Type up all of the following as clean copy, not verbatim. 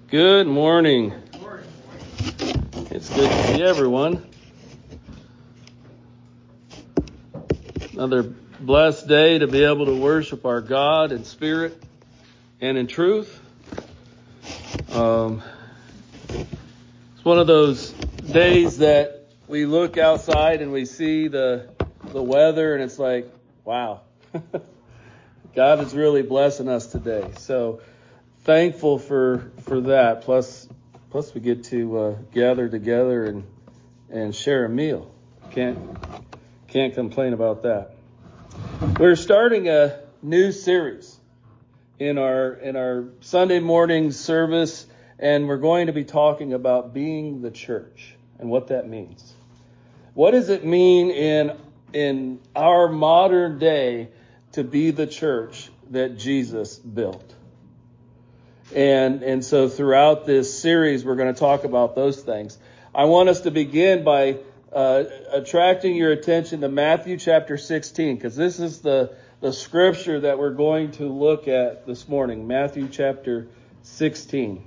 Good morning. It's good to see everyone. Another blessed day to be able to worship our God in spirit and in truth. It's one of those days that we look outside and we see the weather and it's like, wow, God is really blessing us today. So thankful for that. Plus we get to gather together and share a meal. Can't complain about that. We're starting a new series in our Sunday morning service, and we're going to be talking about being the church and what that means. What does it mean in our modern day to be the church that Jesus built? And so throughout this series, we're going to talk about those things. I want us to begin by attracting your attention to Matthew chapter 16, because this is the scripture that we're going to look at this morning. Matthew chapter 16.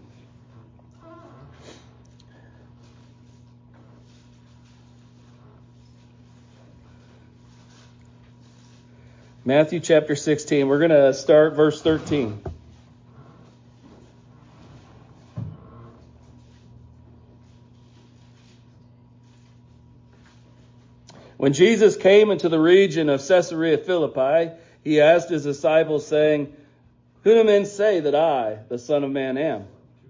Matthew chapter 16. We're going to start verse 13. When Jesus came into the region of Caesarea Philippi, he asked his disciples, saying, "Who do men say that I, the Son of Man, am?"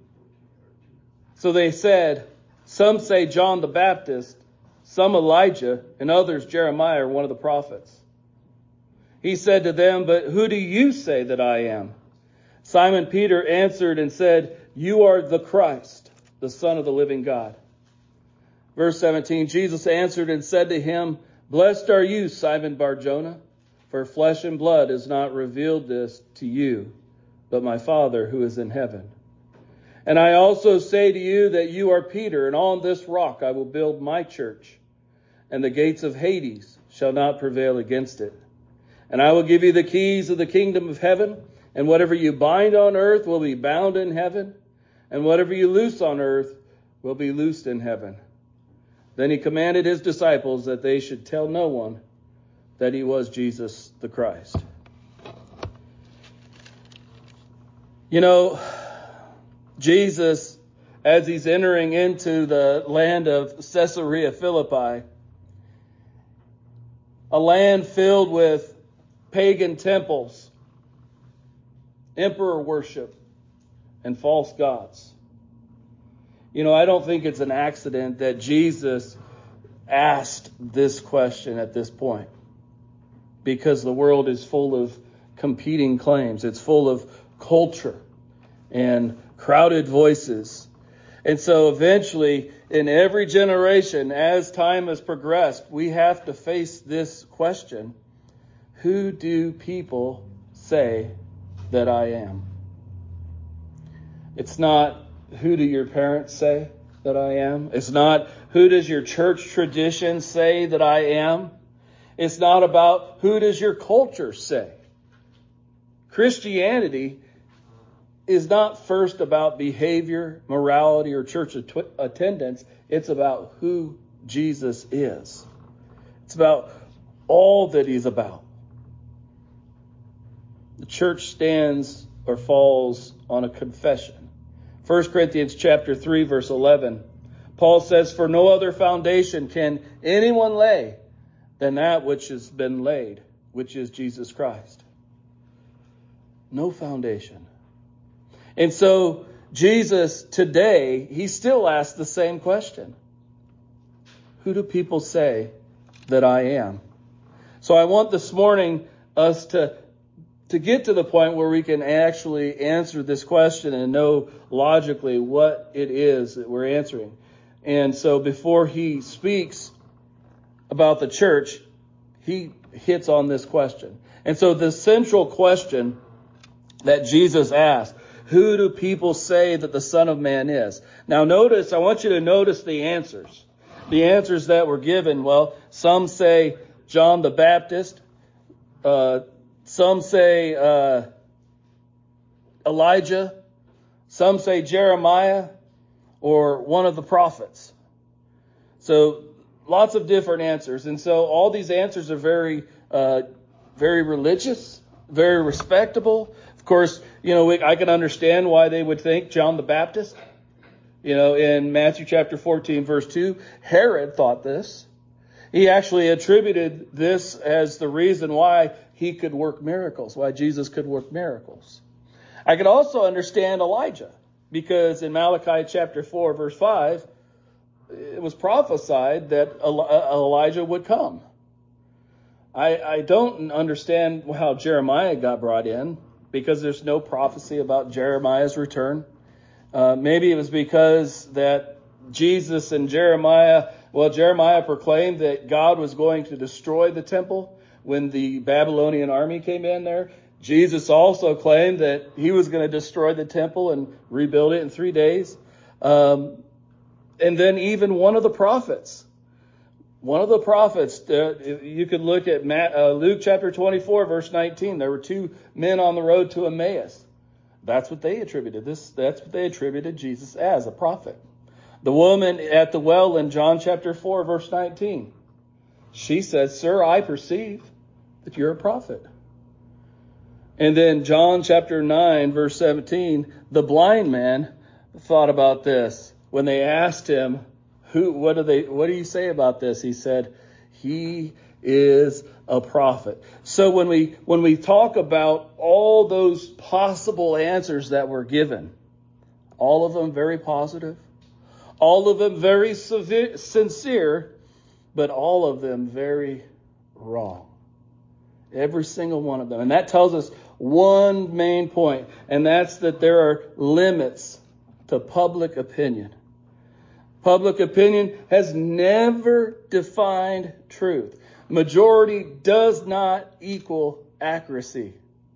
So they said, "Some say John the Baptist, some Elijah, and others Jeremiah or one of the prophets." He said to them, "But who do you say that I am?" Simon Peter answered and said, "You are the Christ, the Son of the living God." Verse 17, Jesus answered and said to him, "Blessed are you, Simon Bar-Jonah, for flesh and blood has not revealed this to you, but my Father who is in heaven. And I also say to you that you are Peter, and on this rock I will build my church, and the gates of Hades shall not prevail against it. And I will give you the keys of the kingdom of heaven, and whatever you bind on earth will be bound in heaven, and whatever you loose on earth will be loosed in heaven." Then he commanded his disciples that they should tell no one that he was Jesus the Christ. You know, Jesus, as he's entering into the land of Caesarea Philippi, a land filled with pagan temples, emperor worship, and false gods. You know, I don't think it's an accident that Jesus asked this question at this point, because the world is full of competing claims. It's full of culture and crowded voices. And so eventually, in every generation, as time has progressed, we have to face this question: who do people say that I am? It's not, who do your parents say that I am? It's not, who does your church tradition say that I am? It's not about, who does your culture say? Christianity is not first about behavior, morality, or church attendance. It's about who Jesus is. It's about all that he's about. The church stands or falls on a confession. 1 Corinthians chapter 3, verse 11, Paul says, "For no other foundation can anyone lay than that which has been laid, which is Jesus Christ." No foundation. And so Jesus today, he still asks the same question: who do people say that I am? So I want this morning us to get to the point where we can actually answer this question and know logically what it is that we're answering. And so before he speaks about the church, he hits on this question. And so the central question that Jesus asked, who do people say that the Son of Man is? Now notice, I want you to notice the answers. The answers that were given, well, some say John the Baptist, some say Elijah, Some say Jeremiah or one of the prophets. So lots of different answers. And so all these answers are very religious, very respectable. Of course, I can understand why they would think John the Baptist. In Matthew chapter 14, verse 2, Herod thought this. He actually attributed this as the reason why he could work miracles, why Jesus could work miracles. I can also understand Elijah, because in Malachi chapter 4, verse 5, it was prophesied that Elijah would come. I don't understand how Jeremiah got brought in, because there's no prophecy about Jeremiah's return. Maybe it was because that Jesus and Jeremiah proclaimed that God was going to destroy the temple when the Babylonian army came in there. Jesus also claimed that he was going to destroy the temple and rebuild it in 3 days. And then even one of the prophets, you could look at Luke chapter 24, verse 19. There were 2 men on the road to Emmaus. That's what they attributed Jesus as, a prophet. The woman at the well in John chapter 4, verse 19. She said, "Sir, I perceive that you're a prophet." And then John chapter 9, verse 17, the blind man thought about this. When they asked him, what do you say about this? He said, "He is a prophet." So when we talk about all those possible answers that were given, all of them very positive, all of them very sincere, but all of them very wrong. Every single one of them. And that tells us one main point, and that's that there are limits to public opinion. Public opinion has never defined truth. Majority does not equal accuracy.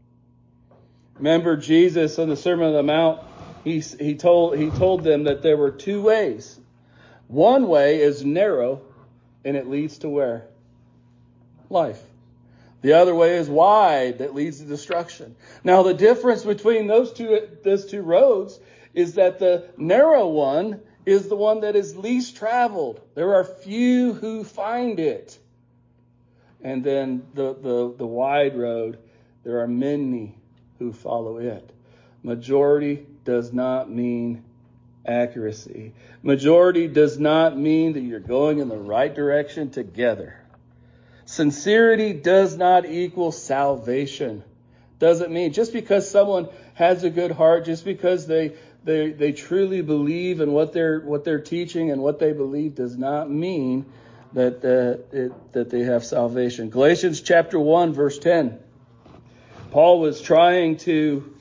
Remember Jesus on the Sermon on the Mount, he told them that there were 2 ways. One way is narrow, and it leads to where? Life. The other way is wide, that leads to destruction. Now the difference between those two roads is that the narrow one is the one that is least traveled. There are few who find it. And then the wide road, there are many who follow it. Majority does not mean accuracy. Majority does not mean that you're going in the right direction together. Sincerity does not equal salvation. Doesn't mean just because someone has a good heart, just because they truly believe in what they're teaching and what they believe, does not mean that they have salvation. Galatians chapter 1, verse 10. Paul was trying to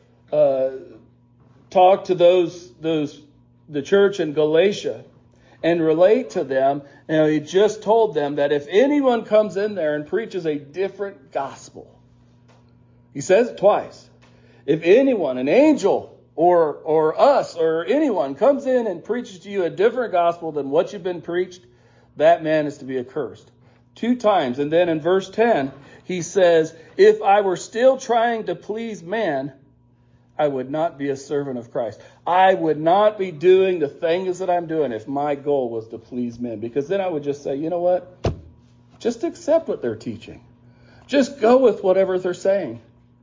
talk to the church in Galatia and relate to them. He just told them that if anyone comes in there and preaches a different gospel, he says it twice. If anyone, an angel or us or anyone comes in and preaches to you a different gospel than what you've been preached, that man is to be accursed. 2 times. And then in verse 10, he says, if I were still trying to please man, I would not be a servant of Christ. I would not be doing the things that I'm doing if my goal was to please men. Because then I would just say, you know what? Just accept what they're teaching. Just go with whatever they're saying.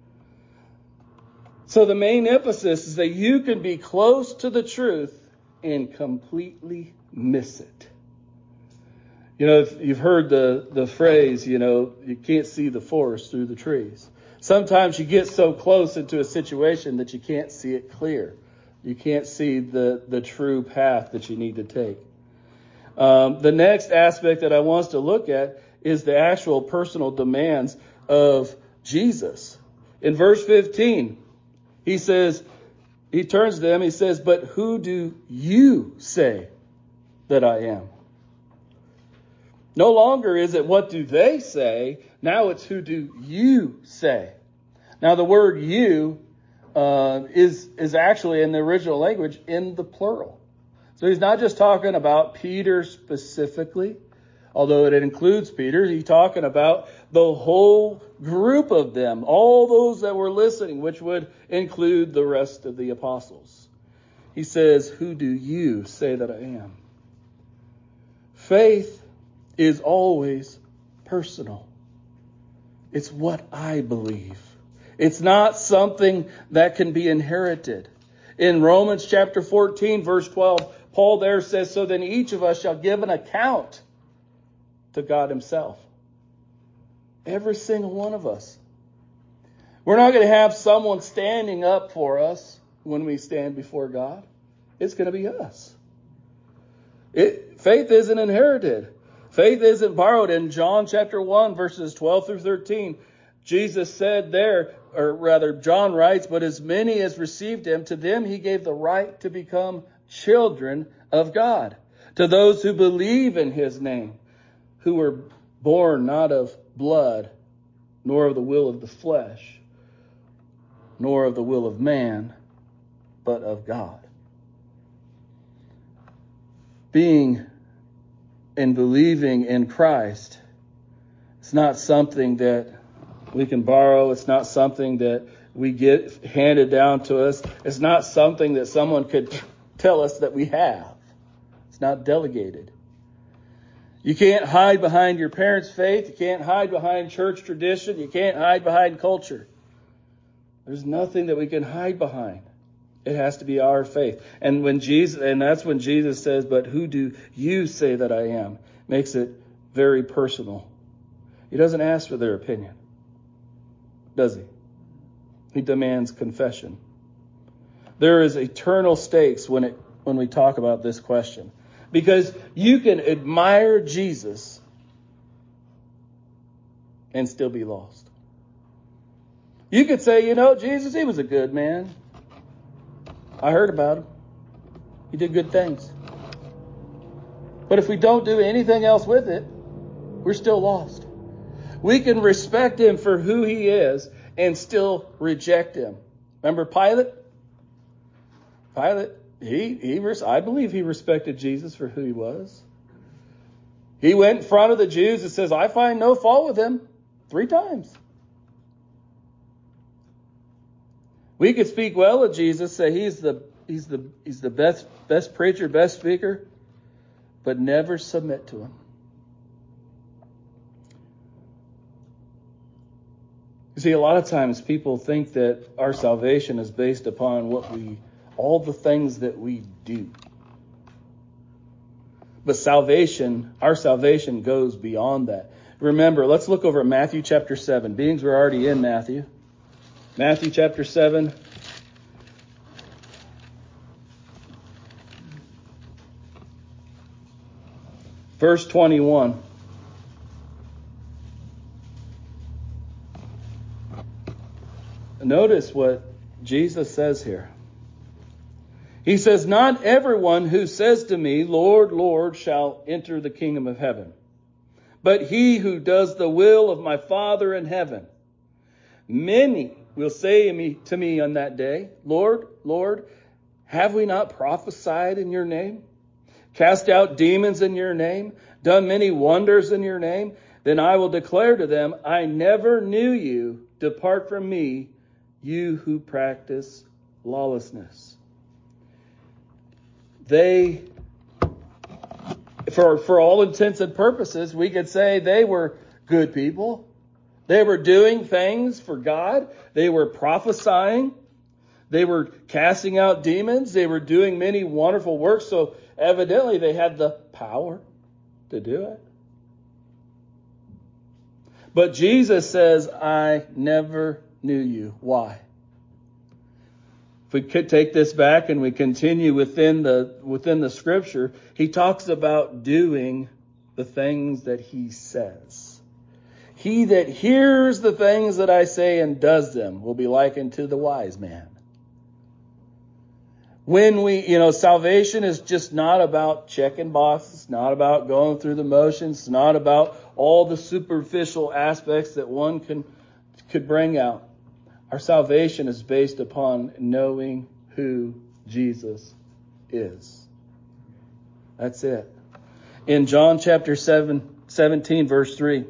So the main emphasis is that you can be close to the truth and completely miss it. You've heard the phrase, you can't see the forest through the trees. Sometimes you get so close into a situation that you can't see it clear. You can't see the true path that you need to take. The next aspect that I want us to look at is the actual personal demands of Jesus. In verse 15, he turns to them, he says, but who do you say that I am? No longer is it what do they say, now it's who do you say. Now the word you is actually in the original language in the plural. So he's not just talking about Peter specifically, although it includes Peter. He's talking about the whole group of them, all those that were listening, which would include the rest of the apostles. He says, who do you say that I am? Faith is always personal. It's what I believe. It's not something that can be inherited. In Romans chapter 14, verse 12, Paul there says, so then each of us shall give an account to God himself. Every single one of us. We're not going to have someone standing up for us when we stand before God. It's going to be us. Faith isn't inherited. Faith isn't borrowed. In John chapter 1, verses 12 through 13, Jesus said there, or rather John writes, but as many as received him, to them he gave the right to become children of God. To those who believe in his name, who were born not of blood, nor of the will of the flesh, nor of the will of man, but of God. Being and believing in Christ, it's not something that we can borrow. It's not something that we get handed down to us. It's not something that someone could tell us that we have. It's not delegated. You can't hide behind your parents' faith. You can't hide behind church tradition. You can't hide behind culture. There's nothing that we can hide behind. It has to be our faith. And that's when Jesus says, but who do you say that I am? Makes it very personal. He doesn't ask for their opinion, does he? He demands confession. There is eternal stakes when we talk about this question. Because you can admire Jesus and still be lost. You could say, Jesus, he was a good man. I heard about him. He did good things. But if we don't do anything else with it, we're still lost. We can respect him for who he is and still reject him. Remember Pilate? Pilate, I believe he respected Jesus for who he was. He went in front of the Jews and says, I find no fault with him 3 times. We could speak well of Jesus, say he's the best preacher, best speaker, but never submit to him. You see, a lot of times people think that our salvation is based upon all the things that we do. But our salvation goes beyond that. Remember, let's look over at Matthew chapter 7. Beings, we're already in Matthew. Matthew chapter 7. Verse 21. Notice what Jesus says here. He says, not everyone who says to me, Lord, Lord, shall enter the kingdom of heaven, but he who does the will of my Father in heaven. Many will say to me on that day, Lord, Lord, have we not prophesied in your name? Cast out demons in your name? Done many wonders in your name? Then I will declare to them, I never knew you. Depart from me, you who practice lawlessness. They, for all intents and purposes, we could say they were good people. They were doing things for God. They were prophesying. They were casting out demons. They were doing many wonderful works. So evidently they had the power to do it. But Jesus says, I never knew you. Why? If we could take this back and we continue within the scripture, he talks about doing the things that he says. He that hears the things that I say and does them will be likened to the wise man. When salvation is just not about checking boxes, not about going through the motions, it's not about all the superficial aspects that one could bring out. Our salvation is based upon knowing who Jesus is. That's it. In John chapter 17, verse 3,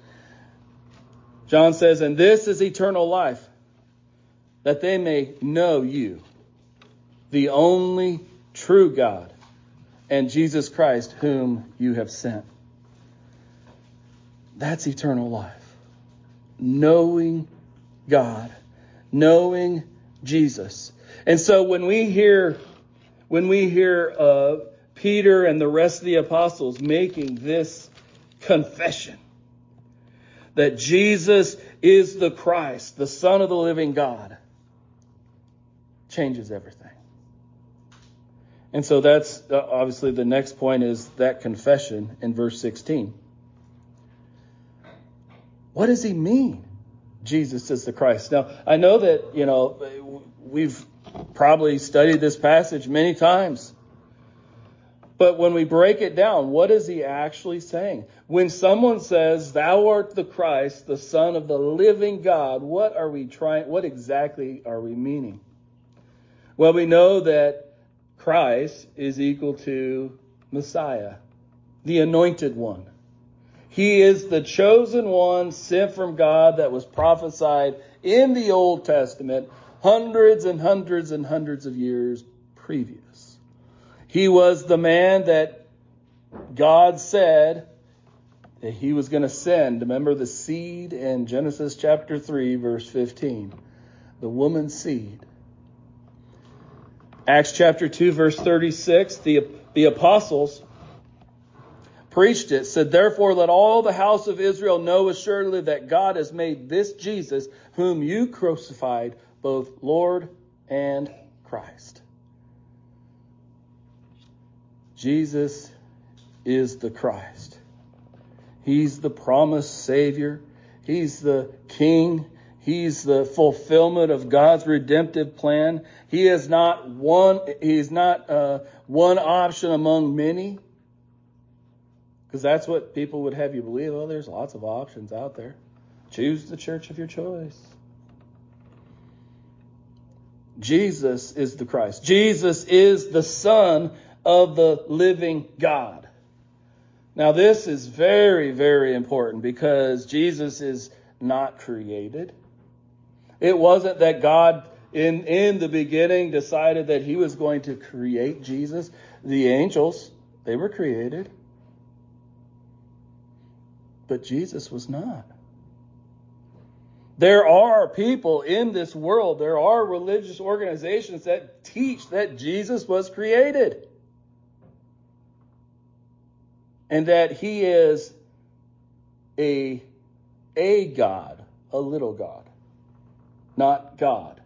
John says, and this is eternal life, that they may know you, the only true God, and Jesus Christ, whom you have sent. That's eternal life. Knowing God, knowing Jesus. And so when we hear Peter and the rest of the apostles making this confession that Jesus is the Christ, the Son of the living God, changes everything. And so that's obviously the next point is that confession in verse 16. What does he mean? Jesus is the Christ. Now, I know that, we've probably studied this passage many times. But when we break it down, what is he actually saying? When someone says, "Thou art the Christ, the Son of the living God," what exactly are we meaning? Well, we know that Christ is equal to Messiah, the anointed one. He is the chosen one sent from God that was prophesied in the Old Testament hundreds and hundreds and hundreds of years previous. He was the man that God said that he was going to send. Remember the seed in Genesis chapter 3, verse 15. The woman's seed. Acts chapter 2, verse 36, the apostles preached it, said, "Therefore let all the house of Israel know assuredly that God has made this Jesus, whom you crucified, both Lord and Christ." Jesus is the Christ. He's the promised Savior. He's the King. He's the fulfillment of God's redemptive plan. He is not one option among many. Because that's what people would have you believe. Oh, there's lots of options out there. Choose the church of your choice. Jesus is the Christ. Jesus is the Son of the living God. Now, this is very, very important because Jesus is not created. It wasn't that God in the beginning decided that he was going to create Jesus. The angels, they were created. But Jesus was not. There are people in this world, there are religious organizations that teach that Jesus was created. And that he is a God, a little God, not God.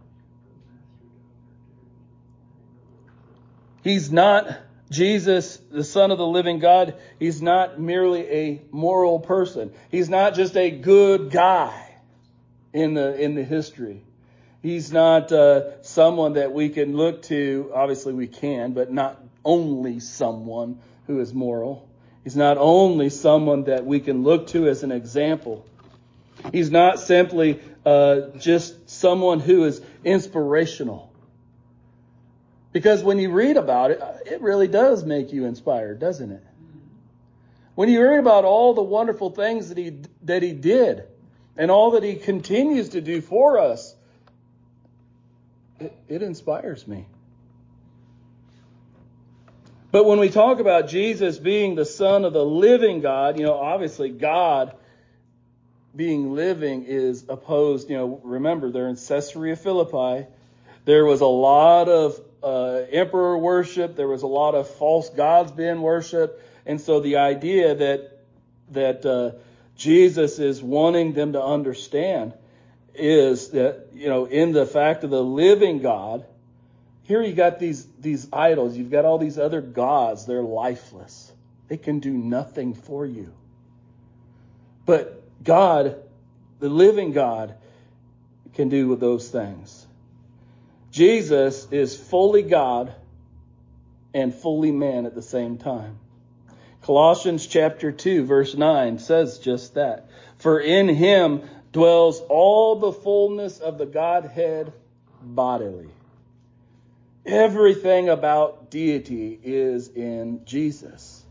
He's not Jesus, the Son of the living God. He's not merely a moral person. He's not just a good guy in the history. He's not someone that we can look to. Obviously we can, but not only someone who is moral. He's not only someone that we can look to as an example. He's not simply just someone who is inspirational. Because when you read about it, it really does make you inspired, doesn't it? When you read about all the wonderful things that he did and all that he continues to do for us, it inspires me. But when we talk about Jesus being the Son of the living God, obviously God being living is opposed. Remember, they're in Caesarea Philippi. There was a lot of emperor worship. There was a lot of false gods being worshipped. And so the idea that Jesus is wanting them to understand is that, in the fact of the living God, here you got these idols. You've got all these other gods. They're lifeless. They can do nothing for you. But God, the living God, can do those things. Jesus is fully God and fully man at the same time. Colossians chapter 2, verse 9 says just that. For in him dwells all the fullness of the Godhead bodily. Everything about deity is in Jesus.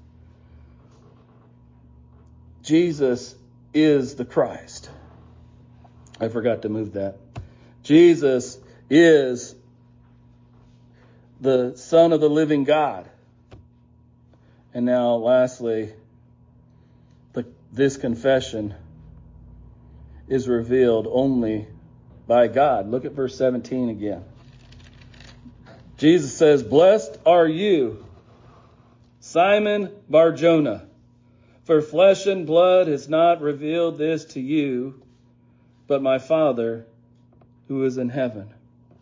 Jesus is the Christ. I forgot to move that. Jesus is the Son of the living God. And now, lastly, this confession is revealed only by God. Look at verse 17 again. Jesus says, "Blessed are you, Simon Bar-Jonah, for flesh and blood has not revealed this to you, but my Father who is in heaven."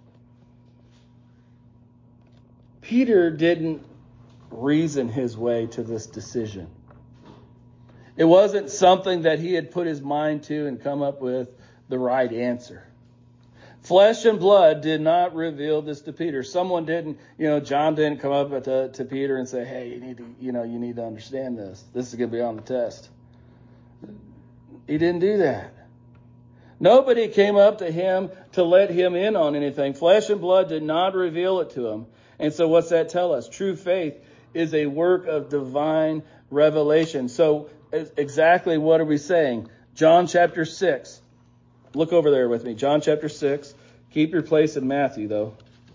Peter didn't reason his way to this decision. It wasn't something that he had put his mind to and come up with the right answer. Flesh and blood did not reveal this to Peter. Someone didn't, John didn't come up to Peter and say, "Hey, you need to understand this. This is going to be on the test." He didn't do that. Nobody came up to him to let him in on anything. Flesh and blood did not reveal it to him. And so what's that tell us? True faith is a work of divine revelation. So exactly what are we saying? John chapter 6. Look over there with me. John chapter 6. Keep your place in Matthew, though.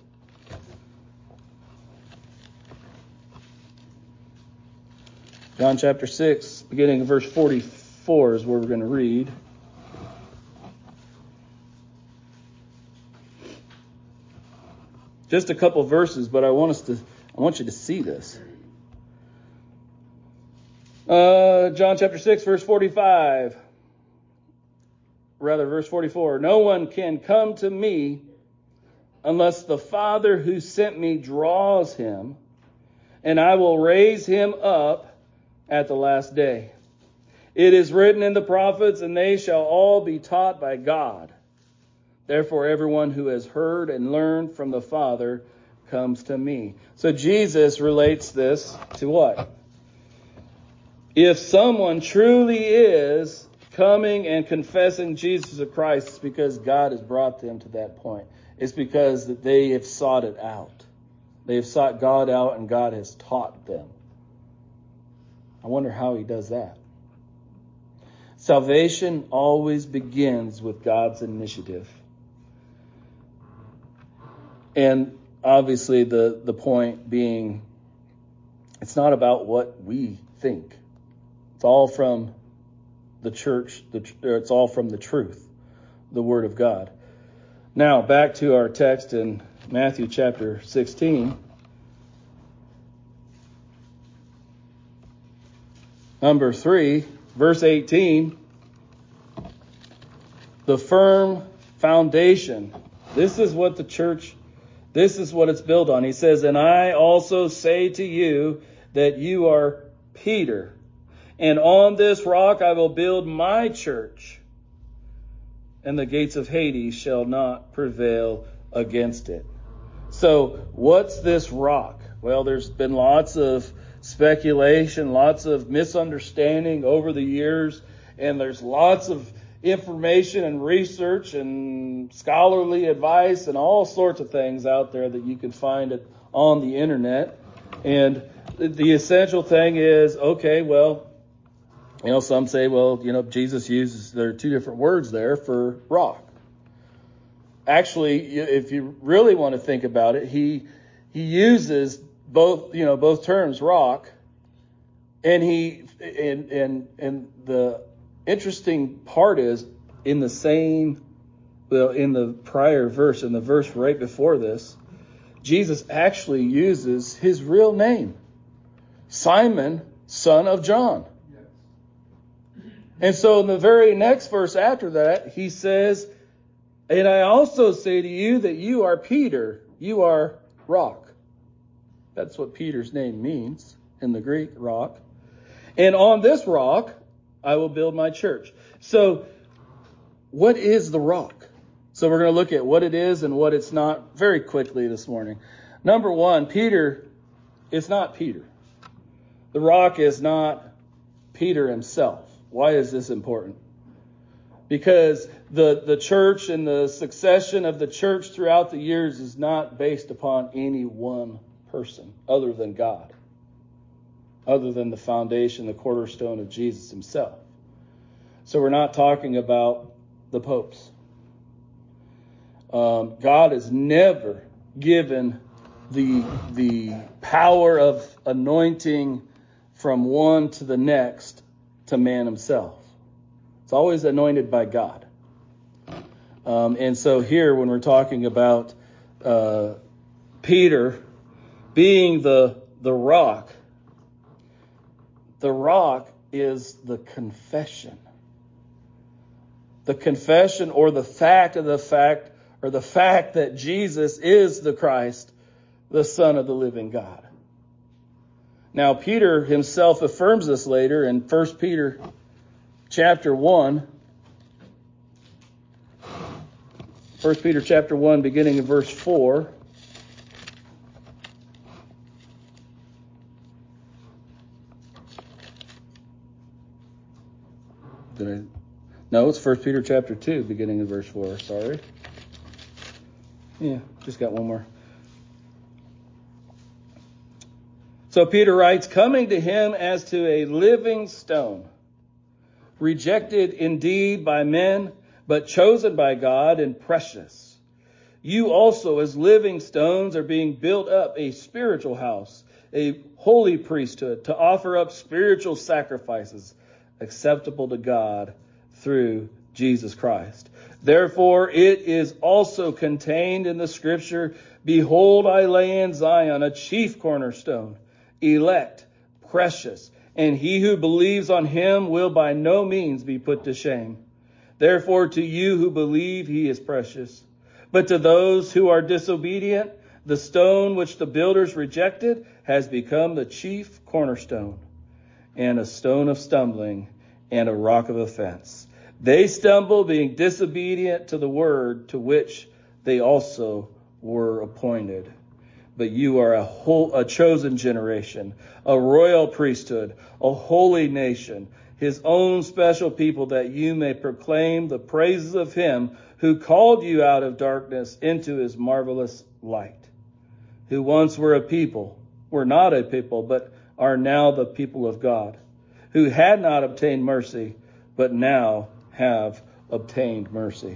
John chapter 6, beginning in verse 44 is where we're going to read. Just a couple verses, but I want you to see this. John chapter 6, verse 45. Rather, verse 44. "No one can come to me unless the Father who sent me draws him, and I will raise him up at the last day. It is written in the prophets, and they shall all be taught by God. Therefore, everyone who has heard and learned from the Father comes to me." So Jesus relates this to what? If someone truly is coming and confessing Jesus of Christ, it's because God has brought them to that point. It's because that they have sought it out. They have sought God out, and God has taught them. I wonder how he does that. Salvation always begins with God's initiative. And obviously the point being, it's not about what we think. It's all from the church. It's all from the truth, the Word of God. Now, back to our text in Matthew chapter 16. Number 3, verse 18. The firm foundation. This is what the church, this is what it's built on. He says, "And I also say to you that you are Peter, and on this rock I will build my church, and the gates of Hades shall not prevail against it." So what's this rock? Well, there's been lots of speculation, lots of misunderstanding over the years, and there's lots of information and research and scholarly advice and all sorts of things out there that you can find on the internet. And the essential thing is, okay, well, some say, Jesus there are two different words there for rock. Actually, if you really want to think about it, he uses both terms, rock, and the interesting part is in the prior verse, in the verse right before this, Jesus actually uses his real name, Simon, son of John. And so in the very next verse after that, he says, "And I also say to you that you are Peter, you are rock." That's what Peter's name means in the Greek, rock. "And on this rock, I will build my church." So what is the rock? So we're going to look at what it is and what it's not very quickly this morning. Number one, Peter is not Peter. The rock is not Peter himself. Why is this important? Because the church and the succession of the church throughout the years is not based upon any one person other than God, other than the foundation, the cornerstone of Jesus himself. So we're not talking about the popes. God has never given the power of anointing from one to the next to man himself. It's always anointed by God. And so here, when we're talking about Peter being the rock is the confession. The confession or the fact that Jesus is the Christ, the Son of the living God. Now, Peter himself affirms this later in 1 Peter chapter 1. 1 Peter chapter 1, beginning in verse 4. No, it's 1 Peter chapter 2, beginning in verse 4. Sorry. Yeah, just got one more. So Peter writes, coming to him as to a living stone, rejected indeed by men, but chosen by God and precious. You also as living stones are being built up a spiritual house, a holy priesthood, to offer up spiritual sacrifices acceptable to God through Jesus Christ. Therefore, it is also contained in the scripture, behold, I lay in Zion a chief cornerstone, elect, precious, and he who believes on him will by no means be put to shame. Therefore, to you who believe, he is precious. But to those who are disobedient, the stone which the builders rejected has become the chief cornerstone, and a stone of stumbling, and a rock of offense. They stumble, being disobedient to the word to which they also were appointed. But you are a chosen generation, a royal priesthood, a holy nation, his own special people, that you may proclaim the praises of him who called you out of darkness into his marvelous light, who once were not a people, but are now the people of God, who had not obtained mercy, but now have obtained mercy.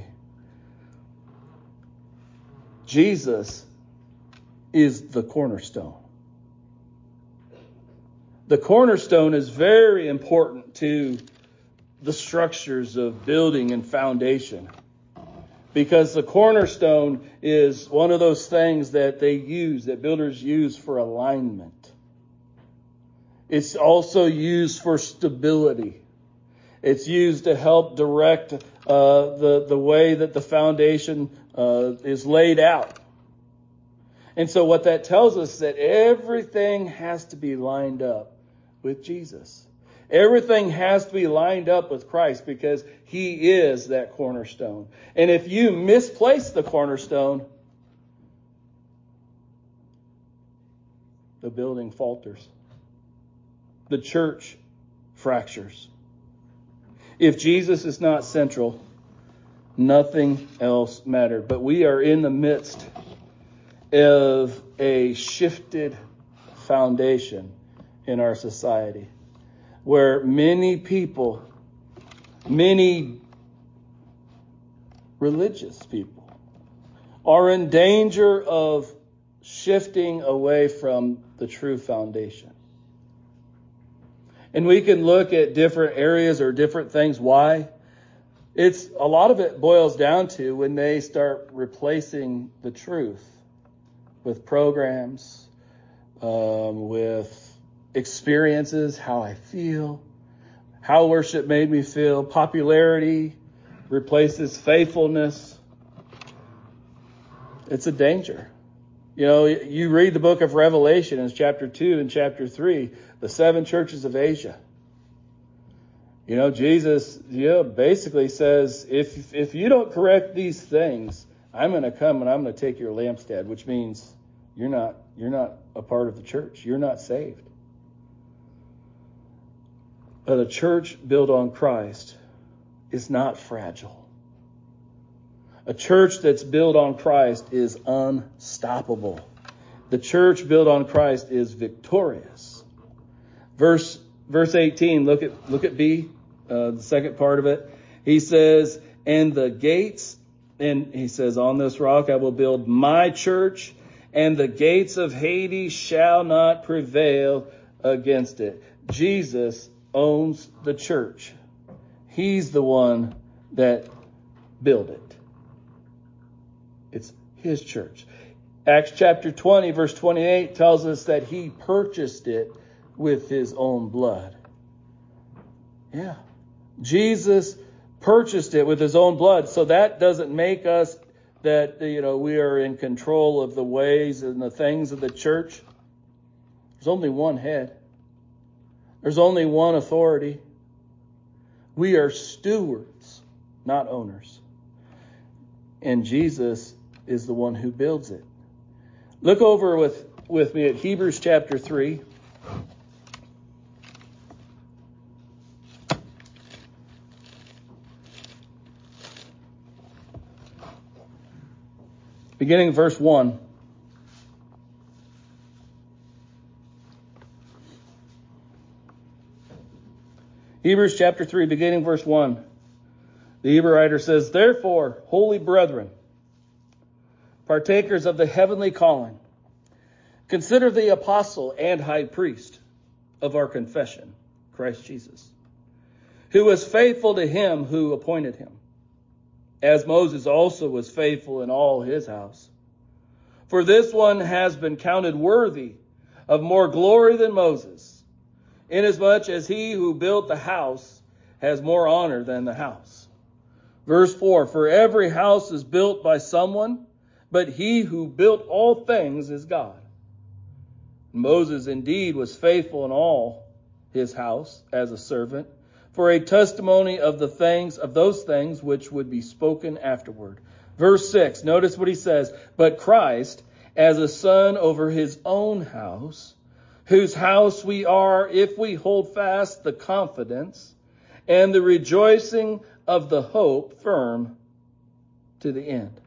Jesus is the cornerstone. The cornerstone is very important to the structures of building and foundation, because the cornerstone is one of those things that builders use for alignment. It's also used for stability. It's used to help direct the way that the foundation is laid out. And so what that tells us is that everything has to be lined up with Jesus. Everything has to be lined up with Christ, because he is that cornerstone. And if you misplace the cornerstone, the building falters. The church fractures. If Jesus is not central, nothing else mattered. But we are in the midst of a shifted foundation in our society, where many people, many religious people, are in danger of shifting away from the true foundation. And we can look at different areas or different things. Why? A lot of it boils down to when they start replacing the truth with programs, with experiences, how I feel, how worship made me feel. Popularity replaces faithfulness. It's a danger. You read the book of Revelation in chapter 2 and chapter 3, the 7 churches of Asia. Jesus, basically says, if you don't correct these things, I'm going to come and I'm going to take your lampstand, which means you're not a part of the church. You're not saved. But a church built on Christ is not fragile. A church that's built on Christ is unstoppable. The church built on Christ is victorious. Verse 18, look at B, the second part of it. He says, and the gates, and he says, on this rock I will build my church, and the gates of Hades shall not prevail against it. Jesus owns the church. He's the one that built it. It's his church. Acts chapter 20, verse 28 tells us that he purchased it with his own blood. Yeah. Jesus purchased it with his own blood. So that doesn't make us that, we are in control of the ways and the things of the church. There's only one head. There's only one authority. We are stewards, not owners. And Jesus is the one who builds it. Look over with me at Hebrews chapter 3. Beginning verse 1. Hebrews chapter 3, beginning verse 1. The Hebrew writer says, "Therefore, holy brethren, partakers of the heavenly calling, consider the apostle and high priest of our confession, Christ Jesus, who was faithful to him who appointed him, as Moses also was faithful in all his house. For this one has been counted worthy of more glory than Moses, inasmuch as he who built the house has more honor than the house." Verse 4, "For every house is built by someone, but he who built all things is God. Moses indeed was faithful in all his house as a servant, for a testimony of those things which would be spoken afterward." Verse 6, notice what he says, "But Christ as a son over his own house, whose house we are if we hold fast the confidence and the rejoicing of the hope firm to the end."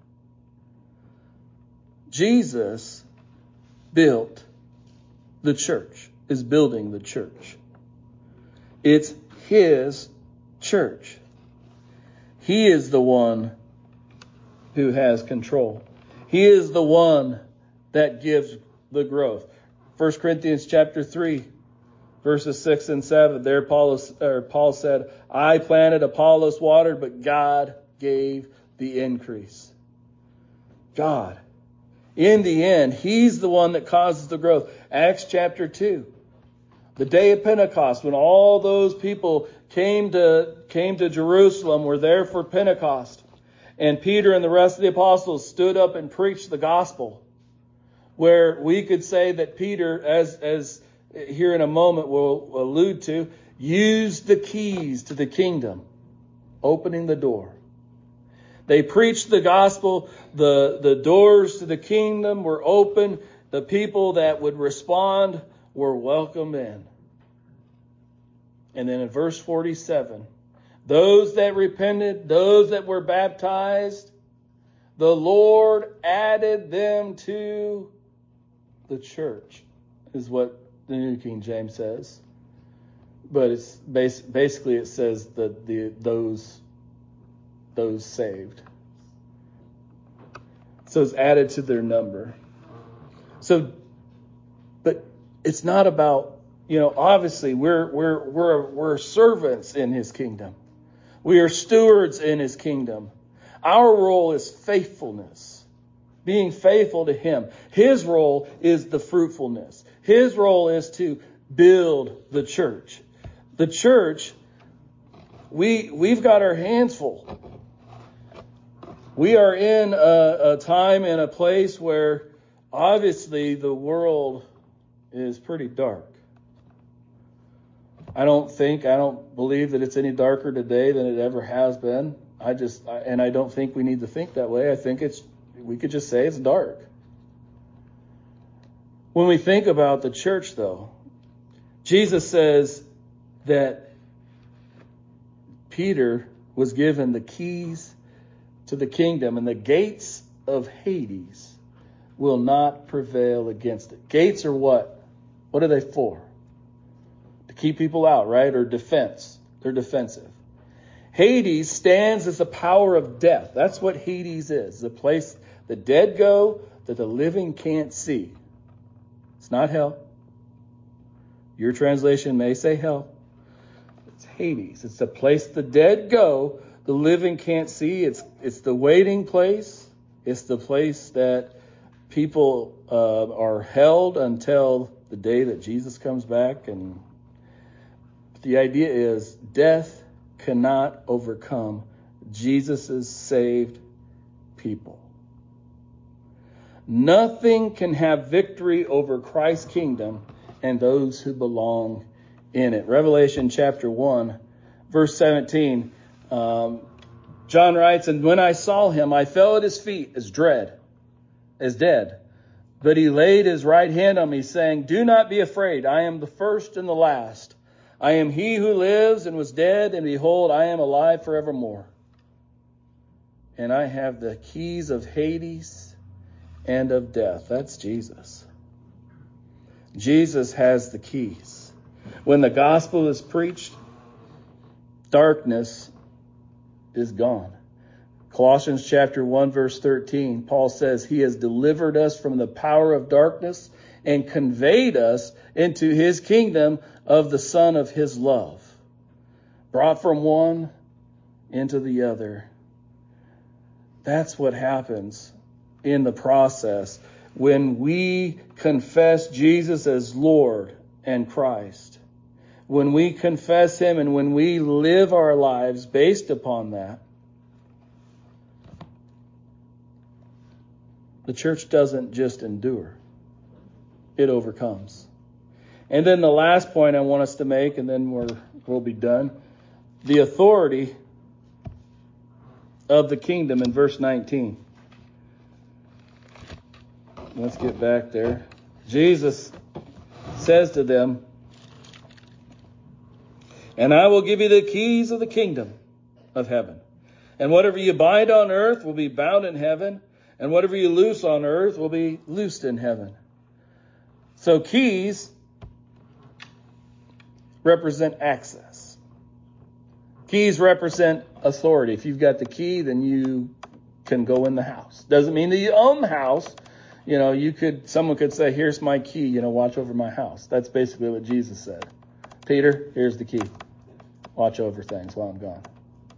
Jesus built the church, is building the church. It's his church. He is the one who has control. He is the one that gives the growth. 1 Corinthians chapter 3, verses 6 and 7. There Paul said, "I planted, Apollos watered, but God gave the increase." God. In the end, he's the one that causes the growth. Acts chapter 2. The day of Pentecost, when all those people came to Jerusalem, were there for Pentecost. And Peter and the rest of the apostles stood up and preached the gospel. Where we could say that Peter, as here in a moment we'll allude to, used the keys to the kingdom, opening the door. They preached the gospel. The doors to the kingdom were open. The people that would respond were welcomed in. And then in verse 47, those that repented, those that were baptized, the Lord added them to the church, is what the New King James says. But it's basically it says that those saved. So it's added to their number. So, but it's not about, obviously we're servants in his kingdom. We are stewards in his kingdom. Our role is faithfulness, being faithful to him. His role is the fruitfulness. His role is to build the church. The church, we've got our hands full. We are in a time and a place where obviously the world is pretty dark. I don't believe that it's any darker today than it ever has been. And I don't think we need to think that way. I think we could just say it's dark. When we think about the church, though, Jesus says that Peter was given the keys to the kingdom, and the gates of Hades will not prevail against it. Gates are what? What are they for? To keep people out, right? Or defense. They're defensive. Hades stands as the power of death. That's what Hades is. The place the dead go, that the living can't see. It's not hell. Your translation may say hell. It's Hades. It's the place the dead go, the living can't see. It's the waiting place. It's the place that people are held until the day that Jesus comes back. And the idea is death cannot overcome Jesus' saved people. Nothing can have victory over Christ's kingdom and those who belong in it. Revelation chapter 1, verse 17. John writes, "And when I saw him, I fell at his feet as dead. But he laid his right hand on me, saying, 'Do not be afraid. I am the first and the last. I am he who lives and was dead, and behold, I am alive forevermore. And I have the keys of Hades and of death.'" That's Jesus. Jesus has the keys. When the gospel is preached, darkness is gone. Colossians chapter 1, verse 13, Paul says, "He has delivered us from the power of darkness and conveyed us into his kingdom of the Son of his love." Brought from one into the other. That's what happens in the process when we confess Jesus as Lord and Christ. When we confess him and when we live our lives based upon that, the church doesn't just endure. It overcomes. And then the last point I want us to make, and then we'll be done. The authority of the kingdom in verse 19. Let's get back there. Jesus says to them, "And I will give you the keys of the kingdom of heaven. And whatever you bind on earth will be bound in heaven, and whatever you loose on earth will be loosed in heaven." So keys represent access. Keys represent authority. If you've got the key, then you can go in the house. Doesn't mean that you own the house. Someone could say, "Here's my key, watch over my house." That's basically what Jesus said. "Peter, here's the key. Watch over things while I'm gone."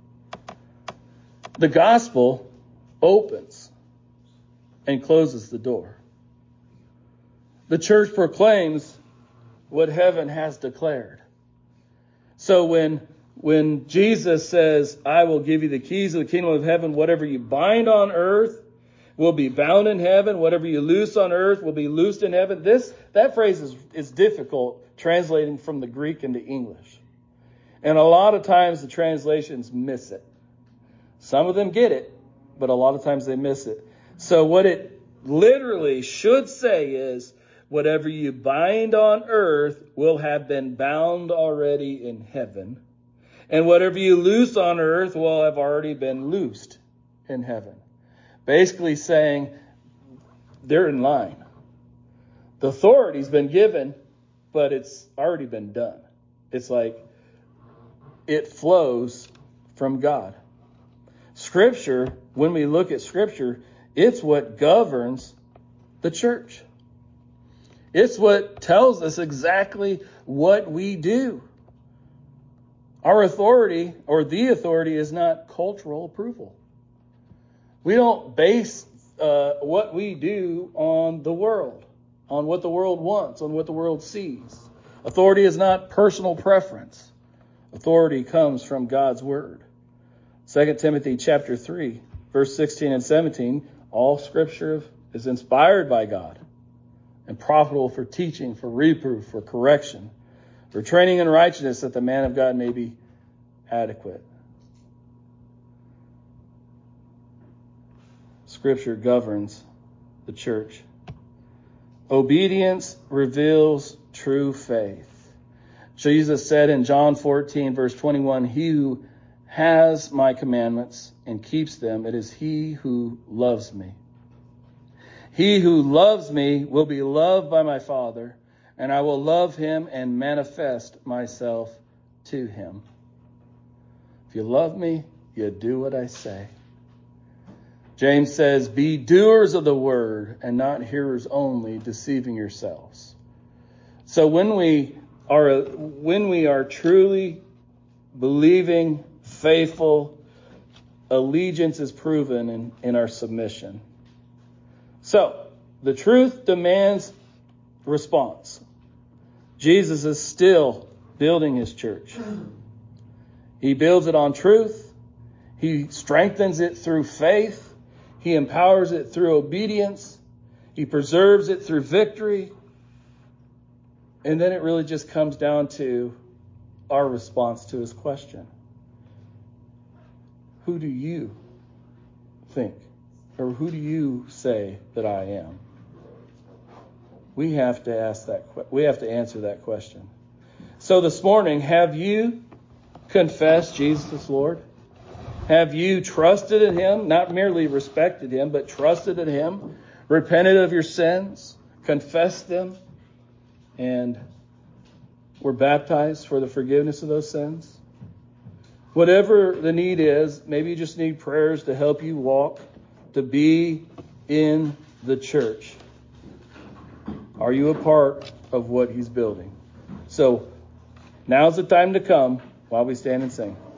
The gospel opens and closes the door. The church proclaims what heaven has declared. So when Jesus says, "I will give you the keys of the kingdom of heaven, whatever you bind on earth will be bound in heaven, whatever you loose on earth will be loosed in heaven." That phrase is difficult translating from the Greek into English. And a lot of times the translations miss it. Some of them get it, but a lot of times they miss it. So what it literally should say is, whatever you bind on earth will have been bound already in heaven. And whatever you loose on earth will have already been loosed in heaven. Basically saying they're in line. The authority's been given, but it's already been done. It's like it flows from God. Scripture, when we look at Scripture, it's what governs the church. It's what tells us exactly what we do. Our authority, or the authority, is not cultural approval. We don't base what we do on the world, on what the world wants, on what the world sees. Authority is not personal preference. Authority comes from God's word. 2 Timothy chapter 3, verse 16 and 17, all scripture is inspired by God and profitable for teaching, for reproof, for correction, for training in righteousness, that the man of God may be adequate. Scripture governs the church. Obedience reveals true faith. Jesus said in John 14, verse 21, "He who has my commandments and keeps them, it is he who loves me. He who loves me will be loved by my Father, and I will love him and manifest myself to him." If you love me, you do what I say. James says, be doers of the word and not hearers only, deceiving yourselves. So when we are truly believing, faithful, allegiance is proven in our submission. So the truth demands response. Jesus is still building his church. He builds it on truth. He strengthens it through faith. He empowers it through obedience. He preserves it through victory. And then it really just comes down to our response to his question. Who do you think, or who do you say that I am? We have to answer that question. So this morning, have you confessed Jesus as Lord? Have you trusted in him, not merely respected him, but trusted in him, repented of your sins, confessed them, and were baptized for the forgiveness of those sins? Whatever the need is, maybe you just need prayers to help you walk, to be in the church. Are you a part of what he's building? So now's the time to come while we stand and sing.